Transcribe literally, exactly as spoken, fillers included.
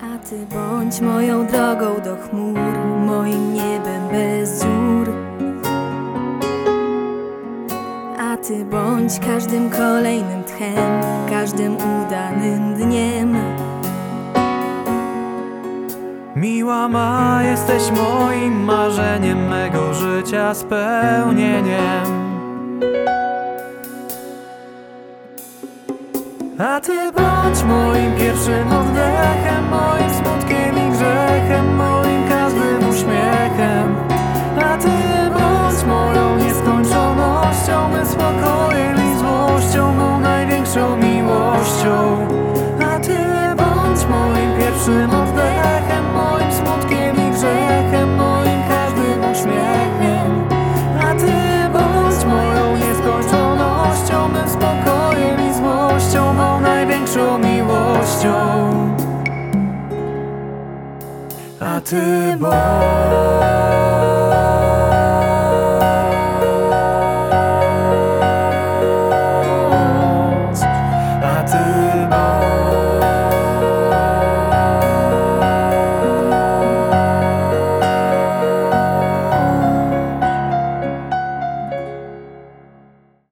A Ty bądź moją drogą do chmur, moim niebem bez dziur. A Ty bądź każdym kolejnym tchem, każdym udanym dniem. Miła ma, jesteś moim marzeniem, mego życia spełnieniem. A Ty bądź moim pierwszym oddechem, moim smutkiem i grzechem, moim każdym uśmiechem. A Ty bądź moją nieskończonością, mym spokojem i złością, mą największą miłością. A Ty bądź moim pierwszym oddechem, moim smutkiem i grzechem, moim każdym uśmiechem. A Ty bądź moją nieskończonością, mym spokojem i złością, mą największą miłością. A Ty bądź